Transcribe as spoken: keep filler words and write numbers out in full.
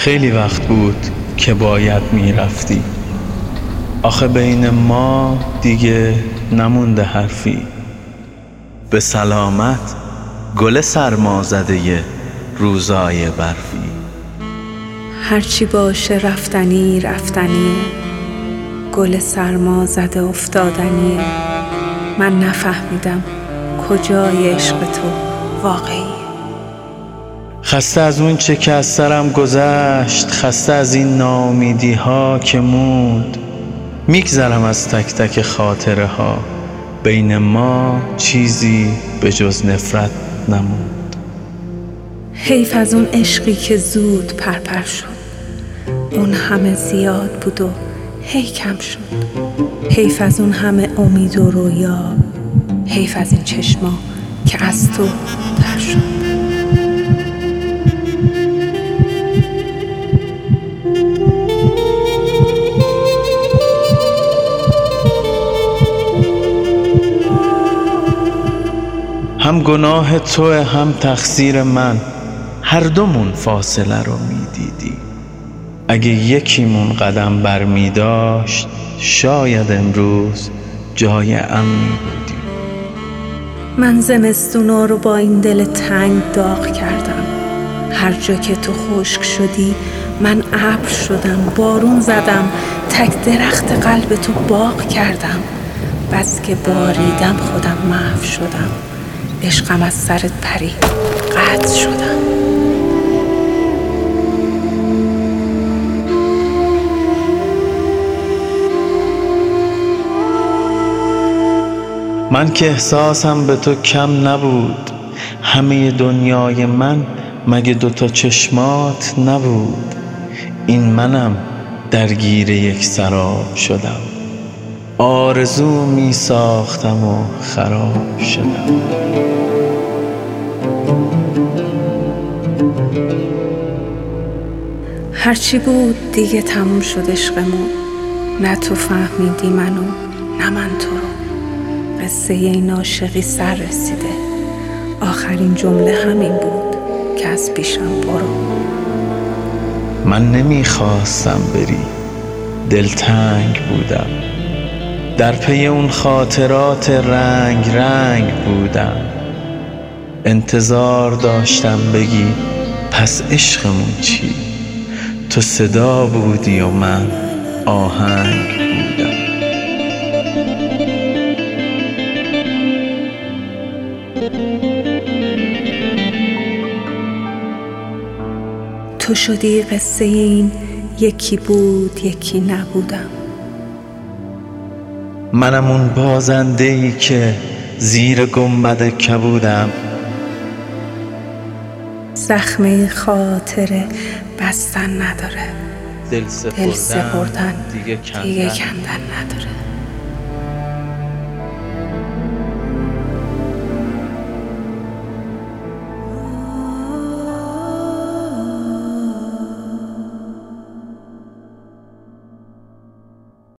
خیلی وقت بود که باید میرفتی، آخه بین ما دیگه نمونده حرفی. به سلامت گل سرمازده روزای برفی. هرچی باشه رفتنی رفتنیه، گل سرمازده افتادنیه. من نفهمیدم کجای عشق تو واقعیه. خسته از اون چه که از سرم گذشت، خسته از این ناامیدی ها که موند. میگذرم از تک تک خاطره ها، بین ما چیزی به جز نفرت نموند. حیف از اون عشقی که زود پرپر شد، اون همه زیاد بود و هی کم شد. حیف از اون همه امید و رویا، حیف از این چشما که از تو تر شد. هم گناه توه هم تقصیر من، هر دومون فاصله رو میدیدیم. اگه یکیمون قدم بر می داشت، شاید امروز جای امنی بودیم. من زمستونا رو با این دل تنگ داغ کردم. هر جا که تو خشک شدی من ابر شدم، بارون زدم، تک درخت قلب تو باغ کردم. بس که باریدم خودم محو شدم، عشقم از سرت پرید قطع شدم. من که احساسم به تو کم نبود، همه دنیای من مگه دوتا چشمات نبود. این منم درگیر یک سراب شدم، آرزو می ساختم و خراب شدم. هرچی بود دیگه تموم شد عشقمون، نه تو فهمیدی منو نه من تو رو. قصه این عاشقی سر رسیده، آخرین جمله همین بود که از پیشم برو. من نمیخواستم بری، دلتنگ بودم، در پی اون خاطرات رنگ رنگ بودم. انتظار داشتم بگی پس عشقمون چی؟ تو صدا بودی و من آهنگ بودم. تو شدی قصه این یکی بود یکی نبودم. منم اون بازنده‌ای که زیر گنبد کبودم. زخمه خاطره بستن نداره، دل دل سپردن دیگه دیگه کندن نداره.